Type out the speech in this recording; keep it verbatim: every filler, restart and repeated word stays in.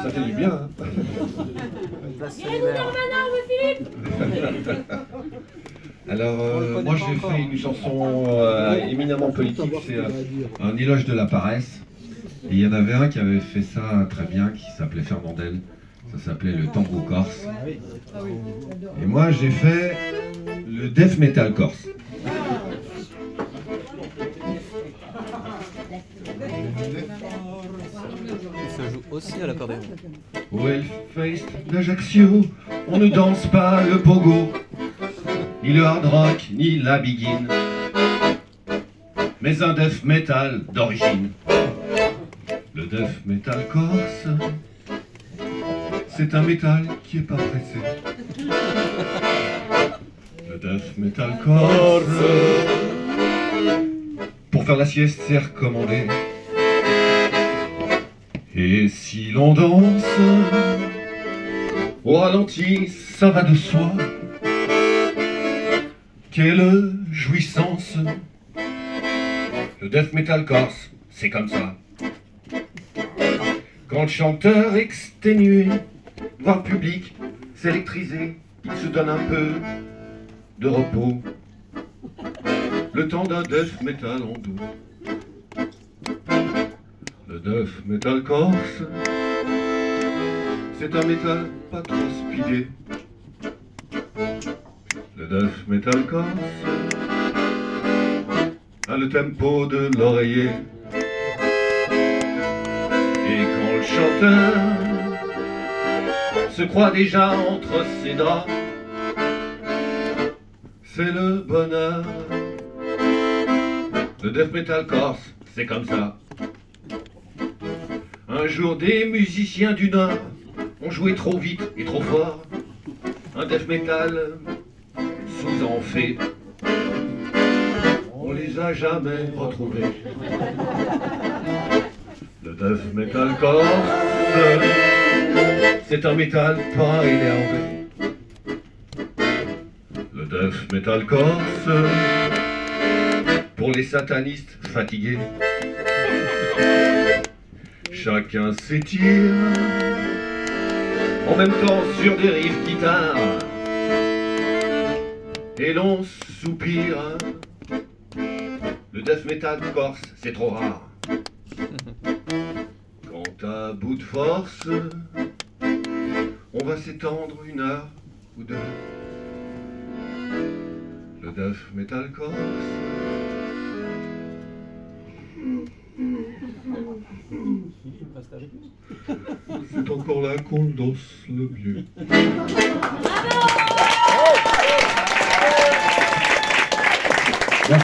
Ça fait du bien. Hein. Alors, euh, moi j'ai fait une chanson euh, éminemment politique, c'est euh, un éloge de la paresse. Et il y en avait un qui avait fait ça très bien, qui s'appelait Fernandel. Ça s'appelait le tango corse. Et moi j'ai fait le death metal corse. Ça joue aussi à l'accordéon. Au Hellfest d'Ajaccio, on ne danse pas le pogo, ni le hard rock, ni la begin, mais un death metal d'origine. Le death metal corse, c'est un métal qui est pas pressé. Le death metal corse, pour faire la sieste, c'est recommandé. Et si l'on danse au ralenti, ça va de soi. Quelle jouissance! Le death metal corse, c'est comme ça. Quand le chanteur exténué voit le public s'électriser, il se donne un peu de repos. Le temps d'un death metal en doux. Le death metal corse, c'est un métal pas trop speedé. Le death metal corse a le tempo de l'oreiller. Et quand le chanteur se croit déjà entre ses draps, c'est le bonheur. Le death metal corse, c'est comme ça. Un jour, des musiciens du Nord ont joué trop vite et trop fort un death metal sous en fait. On les a jamais retrouvés. Le death metal corse, c'est un métal pas énervé. Le death metal corse, pour les satanistes fatigués. Chacun s'étire, en même temps sur des riffs guitare, et l'on soupire. Le death metal corse, c'est trop rare. Quand à bout de force, on va s'étendre une heure ou deux. Le death metal corse, c'est encore là qu'on danse le mieux. Bravo!